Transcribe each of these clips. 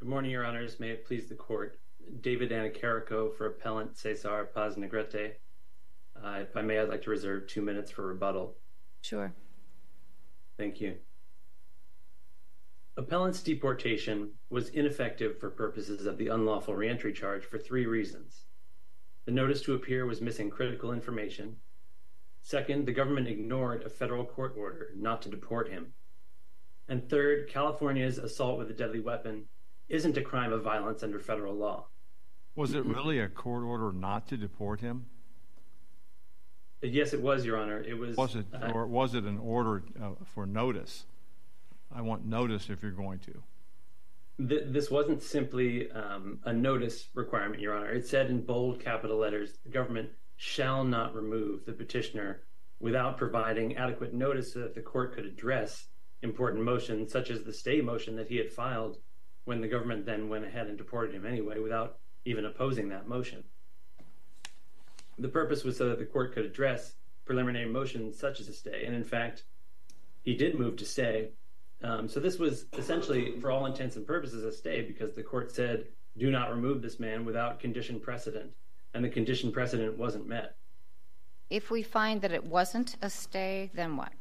Good morning, Your Honors. May it please the Court. David Anacarico for Appellant Cesar Paz-Negrete. If I may, I'd like to reserve 2 minutes for rebuttal. Sure. Thank you. Appellant's deportation was ineffective for purposes of the unlawful reentry charge for 3 reasons. The notice to appear was missing critical information. Second, the government ignored a federal court order not to deport him. And third, California's assault with a deadly weapon isn't a crime of violence under federal law. Was it really a court order not to deport him? Yes, it was, Your Honor. It was. Was it, or was it an order for notice? I want notice if you're going to. This wasn't simply a notice requirement, Your Honor. It said in bold capital letters, the government shall not remove the petitioner without providing adequate notice so that the court could address important motions, such as the stay motion that he had filed when the government then went ahead and deported him anyway without even opposing that motion. The purpose was so that the court could address preliminary motions such as a stay. And in fact, he did move to stay. So this was essentially, for all intents and purposes, a stay because the court said, do not remove this man without condition precedent. And the condition precedent wasn't met. If we find that it wasn't a stay, then what?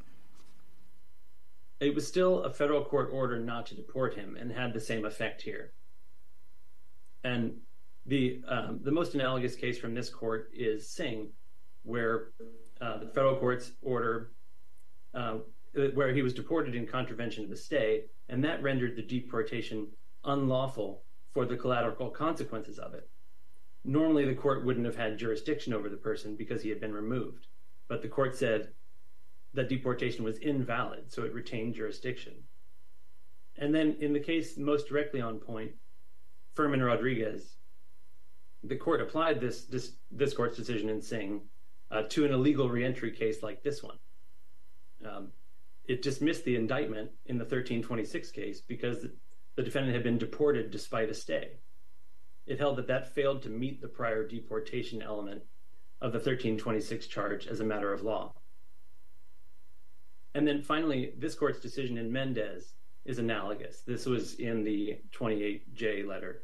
It was still a federal court order not to deport him and had the same effect here. And the most analogous case from this court is Singh, where the federal court's order, where he was deported in contravention of the stay, and that rendered the deportation unlawful for the collateral consequences of it. Normally, the court wouldn't have had jurisdiction over the person because he had been removed. But the court said that deportation was invalid, so it retained jurisdiction. And then in the case most directly on point, Furman Rodriguez, the court applied this court's decision in Singh to an illegal reentry case like this one. It dismissed the indictment in the 1326 case because the defendant had been deported despite a stay. It held that that failed to meet the prior deportation element of the 1326 charge as a matter of law. And then finally, this court's decision in Mendez is analogous. This was in the 28J letter,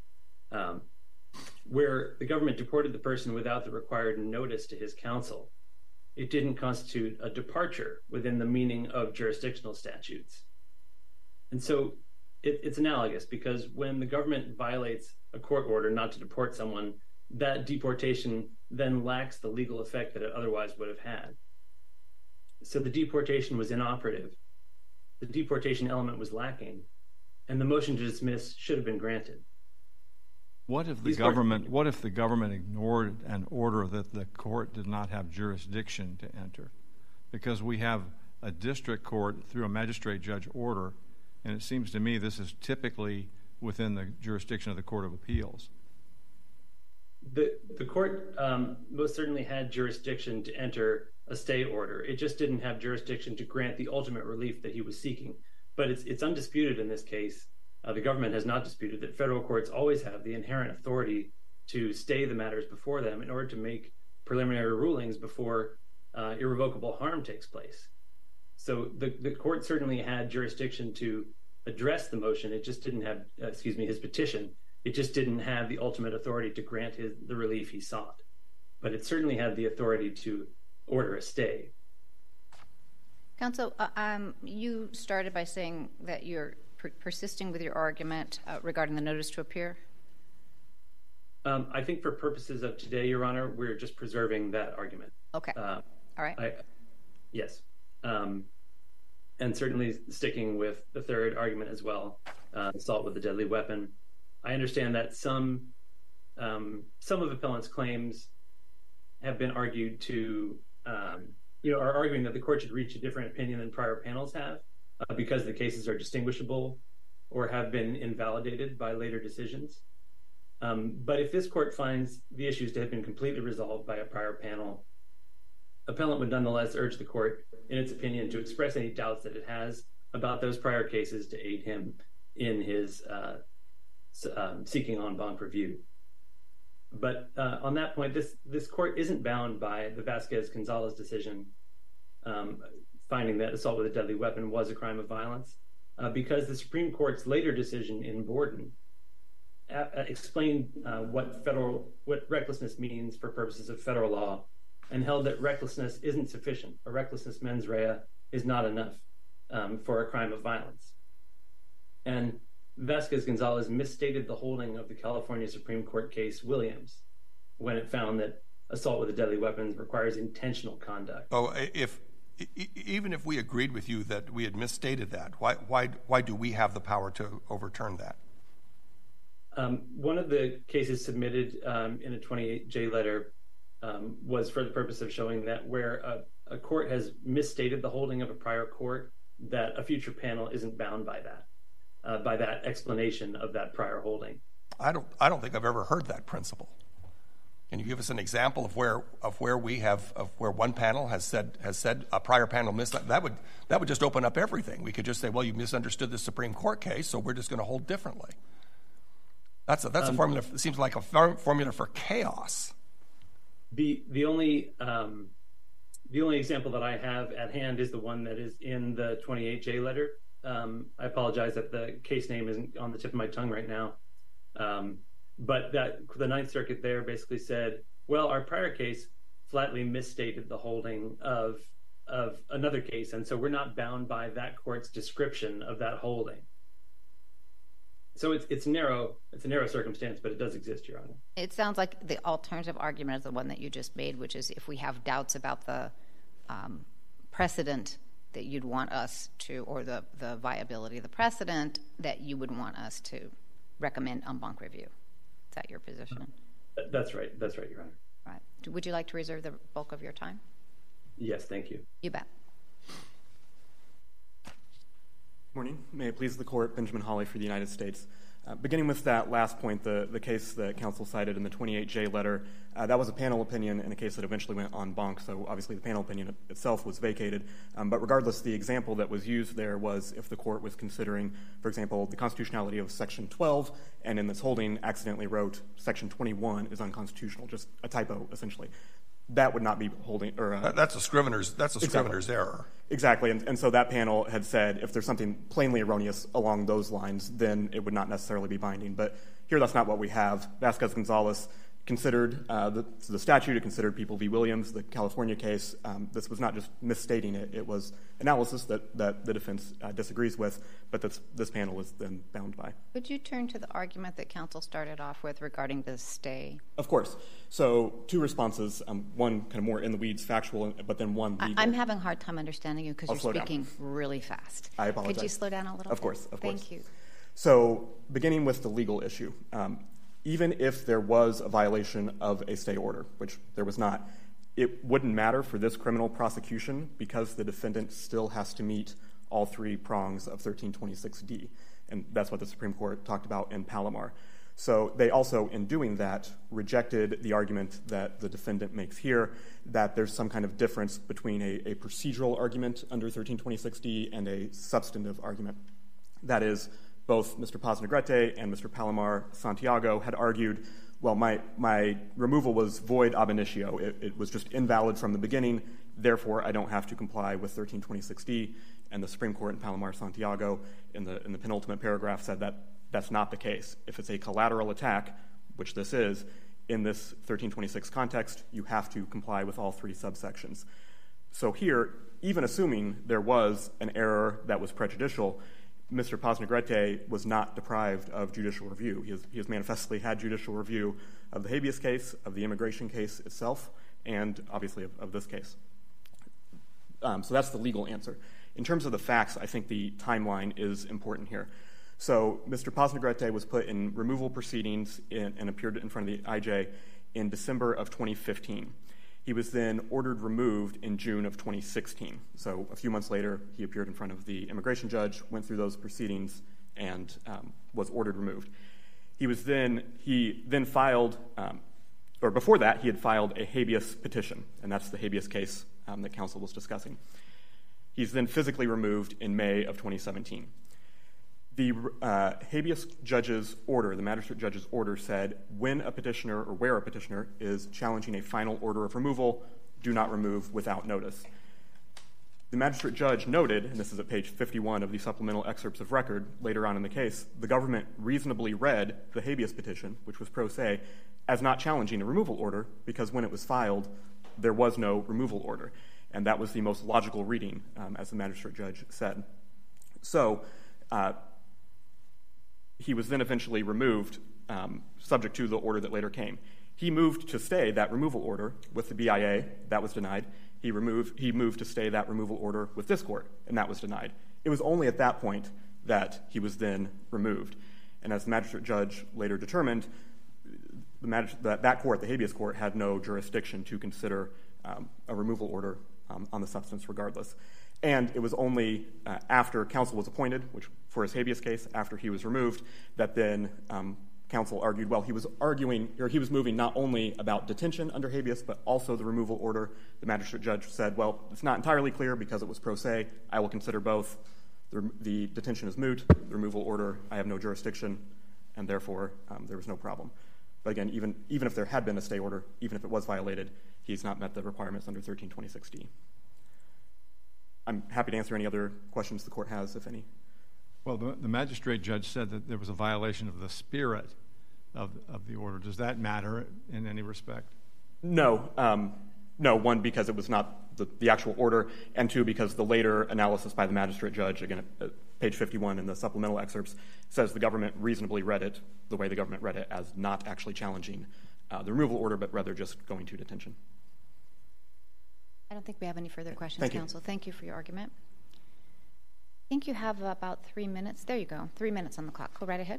where the government deported the person without the required notice to his counsel. It didn't constitute a departure within the meaning of jurisdictional statutes. And so it's analogous because when the government violates a court order not to deport someone, that deportation then lacks the legal effect that it otherwise would have had. So the deportation was inoperative, the deportation element was lacking, and the motion to dismiss should have been granted. What if the government ignored an order that the court did not have jurisdiction to enter? Because we have a district court through a magistrate judge order, and it seems to me this is typically within the jurisdiction of the Court of Appeals. The court most certainly had jurisdiction to enter a stay order. It just didn't have jurisdiction to grant the ultimate relief that he was seeking. But it's undisputed in this case. The government has not disputed that federal courts always have the inherent authority to stay the matters before them in order to make preliminary rulings before irrevocable harm takes place. So the court certainly had jurisdiction to address the motion. It just didn't have, his petition. It just didn't have the ultimate authority to grant the relief he sought. But it certainly had the authority to order a stay. Counsel, you started by saying that you're persisting with your argument regarding the notice to appear. I think for purposes of today, Your Honor, we're just preserving that argument. Okay. All right. Yes. And certainly sticking with the third argument as well, assault with a deadly weapon. I understand that some of appellant's claims have been argued to, are arguing that the court should reach a different opinion than prior panels have because the cases are distinguishable or have been invalidated by later decisions. But if this court finds the issues to have been completely resolved by a prior panel, appellant would nonetheless urge the court, in its opinion, to express any doubts that it has about those prior cases to aid him in his seeking en banc review. But on that point, this court isn't bound by the Vasquez-Gonzalez decision finding that assault with a deadly weapon was a crime of violence because the Supreme Court's later decision in Borden explained what recklessness means for purposes of federal law, and held that recklessness isn't sufficient. A recklessness mens rea is not enough for a crime of violence. And Vasquez-Gonzalez misstated the holding of the California Supreme Court case Williams when it found that assault with a deadly weapon requires intentional conduct. Oh, even if we agreed with you that we had misstated that, why do we have the power to overturn that? One of the cases submitted in a 28J letter was for the purpose of showing that where a court has misstated the holding of a prior court, that a future panel isn't bound by that explanation of that prior holding. I don't think I've ever heard that principle. Can you give us an example of where one panel has said a prior panel that would just open up everything? We could just say, well, you misunderstood the Supreme Court case, so we're just going to hold differently. That's a formula. It seems like a formula for chaos. The only example that I have at hand is the one that is in the 28J letter. I apologize that the case name isn't on the tip of my tongue right now. But that the Ninth Circuit there basically said, well, our prior case flatly misstated the holding of another case, and so we're not bound by that court's description of that holding. So it's a narrow circumstance, but it does exist, Your Honor. It sounds like the alternative argument is the one that you just made, which is if we have doubts about the precedent that you'd want us to, or the viability of the precedent, that you would want us to recommend en banc review. Is that your position? That's right, Your Honor. Right. Would you like to reserve the bulk of your time? Yes, thank you. You bet. Morning. May it please the Court, Benjamin Hawley for the United States. Beginning with that last point, the case that counsel cited in the 28J letter, that was a panel opinion in a case that eventually went en banc, so obviously the panel opinion itself was vacated. But regardless, the example that was used there was if the court was considering, for example, the constitutionality of Section 12, and in this holding accidentally wrote Section 21 is unconstitutional, just a typo, essentially. That would not be holding, or that's a scrivener's error. Exactly, and so that panel had said if there's something plainly erroneous along those lines, then it would not necessarily be binding. But here, that's not what we have. Vasquez-Gonzalez considered the statute. It considered People v. Williams, the California case. This was not just misstating it. It was analysis that the defense disagrees with, but this panel is then bound by. Would you turn to the argument that counsel started off with regarding the stay? Of course. So two responses, one kind of more in the weeds, factual, but then one legal. I'm having a hard time understanding you because you're speaking really fast. I apologize. Could you slow down a little bit? Of course. Thank you. So beginning with the legal issue, even if there was a violation of a stay order, which there was not, it wouldn't matter for this criminal prosecution because the defendant still has to meet all three prongs of 1326D, and that's what the Supreme Court talked about in Palomar. So they also, in doing that, rejected the argument that the defendant makes here that there's some kind of difference between a procedural argument under 1326D and a substantive argument. That is, both Mr. Paz-Negrete and Mr. Palomar-Santiago had argued, well, my removal was void ab initio. It was just invalid from the beginning. Therefore, I don't have to comply with 1326D. And the Supreme Court in Palomar-Santiago, in the penultimate paragraph, said that that's not the case. If it's a collateral attack, which this is, in this 1326 context, you have to comply with all three subsections. So here, even assuming there was an error that was prejudicial, Mr. Paz-Negrete was not deprived of judicial review. He has manifestly had judicial review of the habeas case, of the immigration case itself, and obviously of this case. So that's the legal answer. In terms of the facts, I think the timeline is important here. So Mr. Paz-Negrete was put in removal proceedings and appeared in front of the IJ in December of 2015. He was then ordered removed in June of 2016. So a few months later, he appeared in front of the immigration judge, went through those proceedings, and was ordered removed. He then filed, or before that, he had filed a habeas petition, and that's the habeas case that counsel was discussing. He's then physically removed in May of 2017. The habeas judge's order, the magistrate judge's order, said when a petitioner or where a petitioner is challenging a final order of removal, do not remove without notice. The magistrate judge noted, and this is at page 51 of the supplemental excerpts of record later on in the case, the government reasonably read the habeas petition, which was pro se, as not challenging a removal order because when it was filed, there was no removal order. And that was the most logical reading, as the magistrate judge said. So he was then eventually removed, subject to the order that later came. He moved to stay that removal order with the BIA. That was denied. He moved to stay that removal order with this court, and that was denied. It was only at that point that he was then removed. And as the magistrate judge later determined, that court, the habeas court, had no jurisdiction to consider a removal order on the substance regardless. And it was only after counsel was appointed, which for his habeas case, after he was removed, that then counsel argued, well, he was moving not only about detention under habeas, but also the removal order. The magistrate judge said, well, it's not entirely clear because it was pro se. I will consider both. The detention is moot. The removal order, I have no jurisdiction, and therefore there was no problem. But again, even if there had been a stay order, even if it was violated, he's not met the requirements under 1326D. I'm happy to answer any other questions the court has, if any. Well, the magistrate judge said that there was a violation of the spirit of the order. Does that matter in any respect? No. No, one, because it was not the actual order, and two, because the later analysis by the magistrate judge, again, at page 51 in the supplemental excerpts, says the government reasonably read it the way the government read it as not actually challenging the removal order, but rather just going to detention. I don't think we have any further questions, counsel. Thank you for your argument. I think you have about 3 minutes. There you go. 3 minutes on the clock. Go right ahead.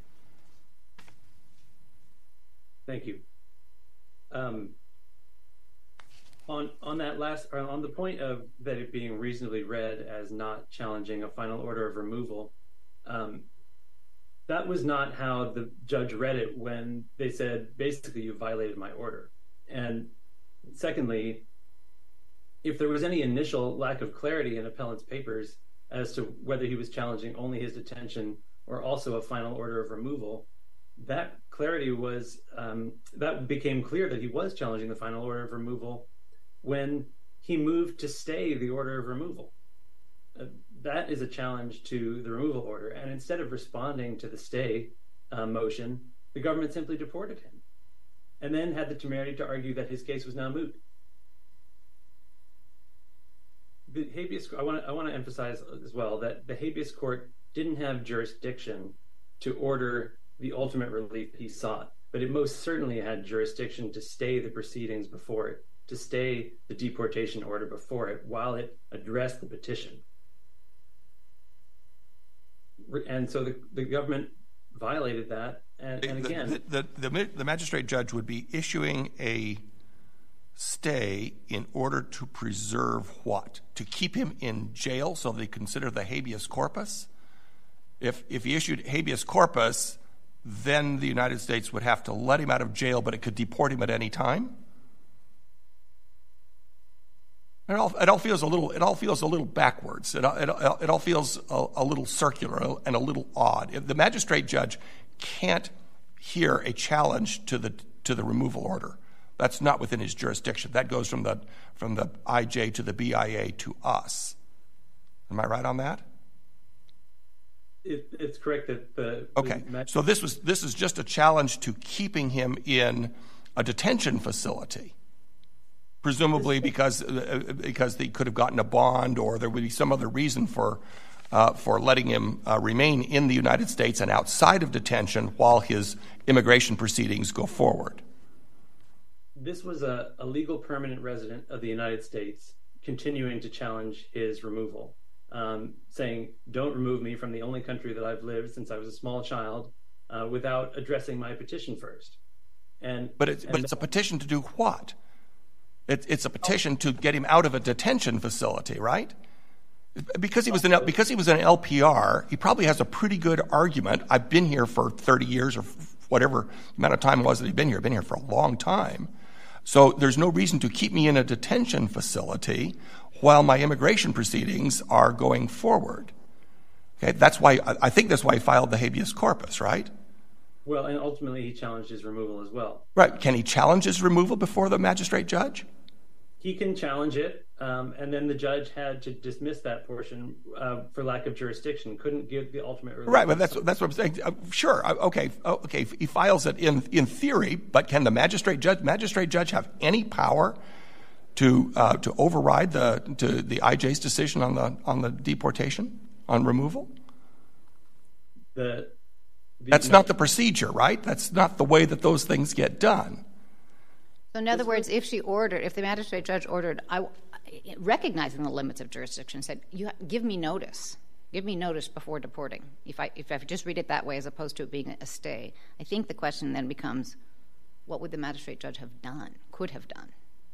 Thank you. On that last, or on the point of that it being reasonably read as not challenging a final order of removal, that was not how the judge read it when they said, basically, you violated my order. And secondly, if there was any initial lack of clarity in appellant's papers as to whether he was challenging only his detention or also a final order of removal, that clarity was, that became clear that he was challenging the final order of removal when he moved to stay the order of removal. That is a challenge to the removal order. And instead of responding to the stay motion, the government simply deported him and then had the temerity to argue that his case was now moot. The habeas, I want to emphasize as well that the habeas court didn't have jurisdiction to order the ultimate relief he sought, but it most certainly had jurisdiction to stay the proceedings before it, to stay the deportation order before it while it addressed the petition. And so the government violated that. And again, the magistrate judge would be issuing a stay in order to preserve what? To keep him in jail so they consider the habeas corpus? If he issued habeas corpus, then the United States would have to let him out of jail, but it could deport him at any time? It all feels a little backwards. It all feels a little circular and a little odd. If the magistrate judge can't hear a challenge to the removal order, that's not within his jurisdiction. That goes from the IJ to the BIA to us. Am I right on that? It's correct that okay. So this is just a challenge to keeping him in a detention facility. Presumably because they could have gotten a bond, or there would be some other reason for letting him remain in the United States and outside of detention while his immigration proceedings go forward. This was a legal permanent resident of the United States continuing to challenge his removal, saying, "Don't remove me from the only country that I've lived since I was a small child," without addressing my petition first. But it's a petition to do what? It's a petition to get him out of a detention facility, right? Because he was an LPR, he probably has a pretty good argument. I've been here for 30 years or whatever amount of time it was that he'd been here. I've been here for a long time. So there's no reason to keep me in a detention facility while my immigration proceedings are going forward. Okay, I think that's why he filed the habeas corpus, right? Well, and ultimately he challenged his removal as well. Right. Can he challenge his removal before the magistrate judge? he can challenge it, and then the judge had to dismiss that portion for lack of jurisdiction. Couldn't give the ultimate relief. Right, but that's what I'm saying. Sure, okay. He files it in theory, but can the magistrate judge have any power to override the IJ's decision on the deportation, on removal? That's not the procedure, right? That's not the way that those things get done. So in other words, if the magistrate judge ordered, recognizing the limits of jurisdiction, said, give me notice before deporting, if I just read it that way as opposed to it being a stay, I think the question then becomes, what would the magistrate judge have done, could have done?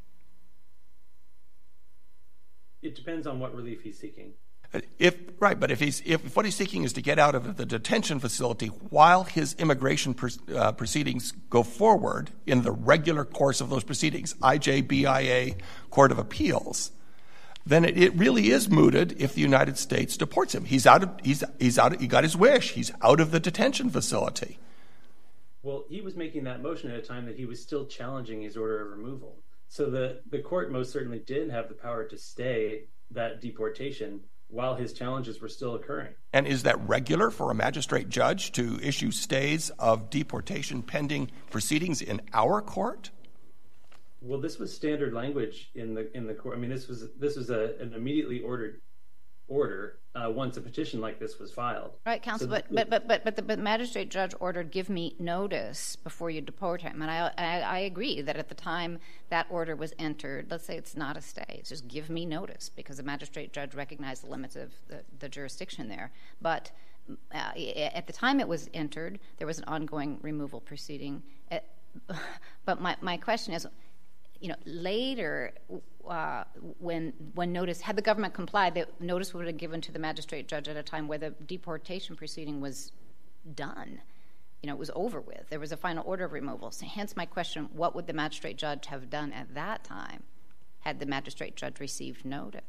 It depends on what relief he's seeking. But if what he's seeking is to get out of the detention facility while his immigration proceedings go forward in the regular course of those proceedings, IJ, BIA, Court of Appeals, then it really is mooted if the United States deports him. He got his wish. He's out of the detention facility. Well, he was making that motion at a time that he was still challenging his order of removal. So the court most certainly did have the power to stay that deportation while his challenges were still occurring. And is that regular for a magistrate judge to issue stays of deportation pending proceedings in our court? Well, this was standard language in the court. I mean, this was an immediately ordered order once a petition like this was filed. Right, counsel. So but the magistrate judge ordered, give me notice before you deport him. And I agree that at the time that order was entered, let's say it's not a stay, it's just give me notice, because the magistrate judge recognized the limits of the jurisdiction there. But at the time it was entered, there was an ongoing removal proceeding. But my question is, later, when notice, had the government complied, the notice would have been given to the magistrate judge at a time where the deportation proceeding was done. It was over with. There was a final order of removal. So hence my question, what would the magistrate judge have done at that time had the magistrate judge received notice?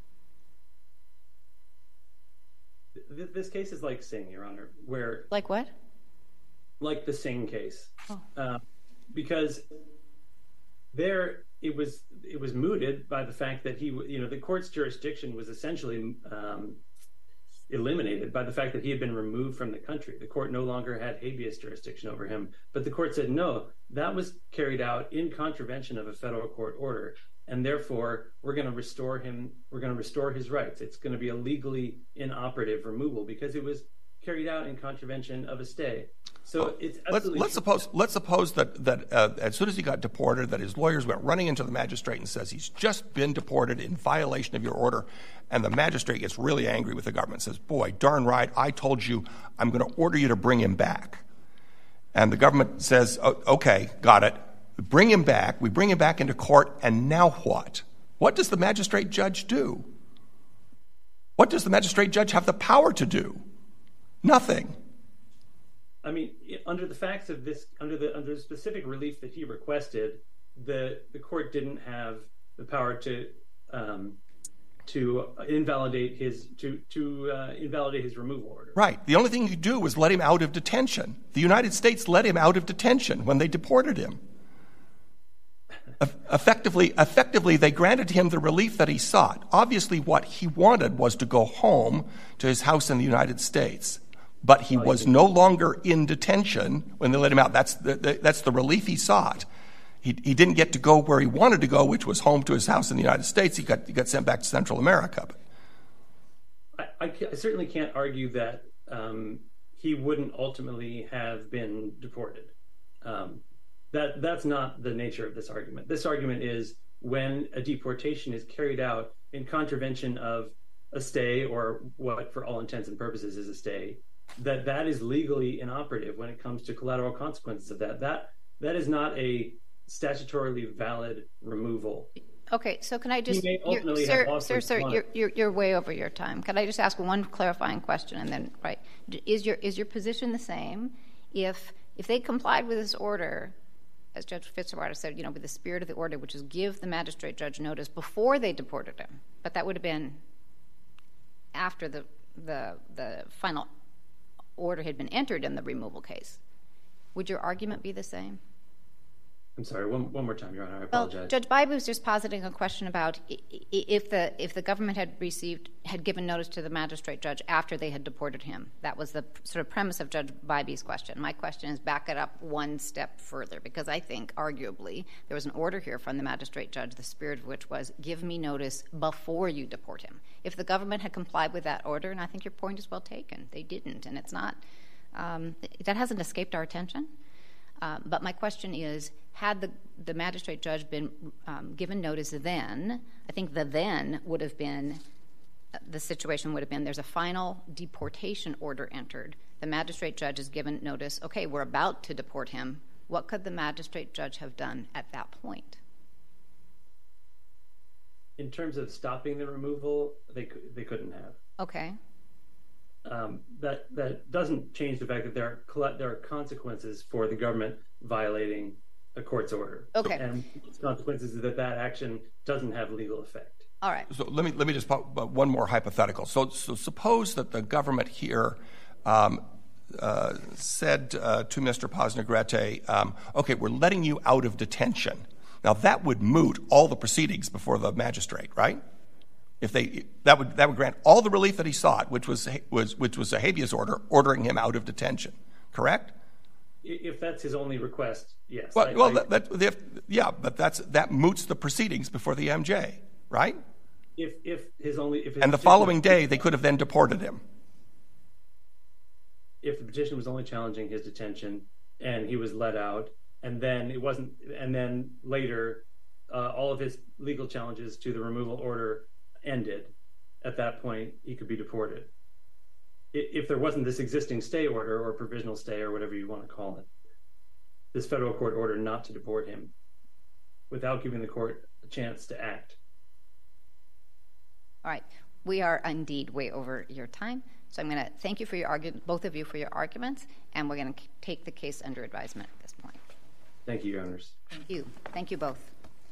This case is like Singh, Your Honor, where... Like what? Like the Singh case. Because there it was mooted by the fact that the court's jurisdiction was essentially eliminated by the fact that he had been removed from the country. The court no longer had habeas jurisdiction over him. But the court said, no, that was carried out in contravention of a federal court order, and therefore we're going to restore him. We're going to restore his rights. It's going to be a legally inoperative removal because it was carried out in contravention of a stay. So it's absolutely... Let's suppose that as soon as he got deported, that his lawyers went running into the magistrate and says he's just been deported in violation of your order, and the magistrate gets really angry with the government, says, boy, darn right, I told you I'm going to order you to bring him back. And the government says, okay, got it. Bring him back. We bring him back into court, and now what? What does the magistrate judge do? What does the magistrate judge have the power to do? Nothing. I mean, under the facts of this, under the specific relief that he requested, the court didn't have the power to invalidate his removal order. Right. The only thing you could do was let him out of detention. The United States let him out of detention when they deported him. Effectively, they granted him the relief that he sought. Obviously, what he wanted was to go home to his house in the United States. But he was no longer in detention when they let him out. That's the relief he sought. He didn't get to go where he wanted to go, which was home to his house in the United States. He got sent back to Central America. I certainly can't argue that he wouldn't ultimately have been deported. That's not the nature of this argument. This argument is when a deportation is carried out in contravention of a stay, or what for all intents and purposes is a stay, that is legally inoperative when it comes to collateral consequences of that. That is not a statutorily valid removal. Okay, so can I just, sir, you're way over your time. Can I just ask one clarifying question, and then is your position the same if they complied with this order, as Judge Fitzwater said, with the spirit of the order, which is give the magistrate judge notice before they deported him, but that would have been after the final order had been entered in the removal case, would your argument be the same? I'm sorry, one more time, Your Honor. I apologize. Well, Judge Bybee was just positing a question about if the government had given notice to the magistrate judge after they had deported him. That was the sort of premise of Judge Bybee's question. My question is back it up one step further, because I think, arguably, there was an order here from the magistrate judge, the spirit of which was, give me notice before you deport him. If the government had complied with that order, and I think your point is well taken, they didn't, and it's not, that hasn't escaped our attention. But my question is, had the magistrate judge been given notice then, I think the then would have been, the situation would have been, there's a final deportation order entered. The magistrate judge is given notice, okay, we're about to deport him. What could the magistrate judge have done at that point? In terms of stopping the removal, they couldn't have. Okay. That doesn't change the fact that there are consequences for the government violating a court's order. Okay. And its consequences is that action doesn't have legal effect. All right. So let me just put one more hypothetical. So suppose that the government here said to Mr. Paz Negrete, okay, we're letting you out of detention. Now that would moot all the proceedings before the magistrate, right? If that would grant all the relief that he sought, which was a habeas order ordering him out of detention, correct? If that's his only request, yes. But that moots the proceedings before the MJ, right? And the following day they could have then deported him. If the petition was only challenging his detention and he was let out, and then it wasn't, and then later all of his legal challenges to the removal order ended, at that point he could be deported. If there wasn't this existing stay order or provisional stay or whatever you want to call it, this federal court order not to deport him without giving the court a chance to act. All right. We are indeed way over your time, so I'm going to thank you for your both of you for your arguments, and we're going to take the case under advisement at this point. Thank you, Your Honors. Thank you. Thank you both.